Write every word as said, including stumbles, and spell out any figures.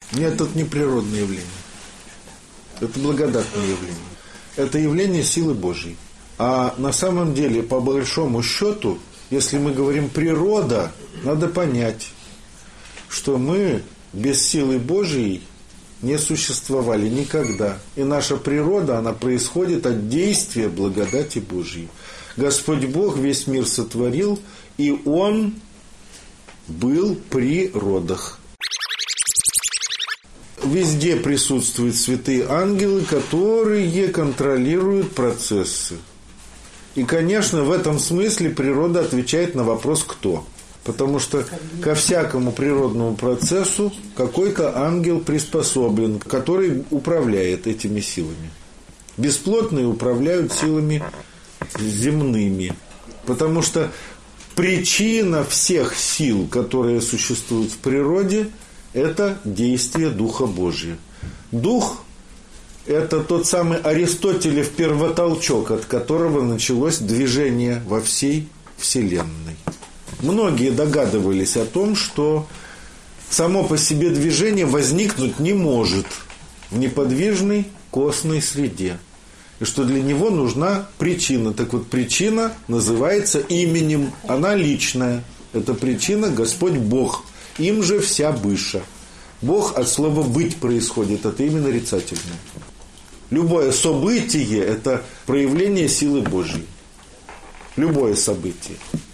Нет, это не природное явление. Это благодатное явление. Это явление силы Божьей. А на самом деле, по большому счету, если мы говорим природа, надо понять, что мы без силы Божьей не существовали никогда. И наша природа, она происходит от действия благодати Божьей. Господь Бог весь мир сотворил, и Он был при родах. Везде присутствуют святые ангелы, которые контролируют процессы. И, конечно, в этом смысле природа отвечает на вопрос «кто?». Потому что ко всякому природному процессу какой-то ангел приспособлен, который управляет этими силами. Бесплотные управляют силами земными. Потому что причина всех сил, которые существуют в природе, это действие Духа Божия. Дух – это тот самый Аристотелев первотолчок, от которого началось движение во всей Вселенной. Многие догадывались о том, что само по себе движение возникнуть не может в неподвижной косной среде. И что для него нужна причина. Так вот, причина называется именем. Она личная. Эта причина – Господь Бог. Им же вся быша. Бог от слова «быть» происходит. Это имя нарицательное. Любое событие – это проявление силы Божьей. Любое событие.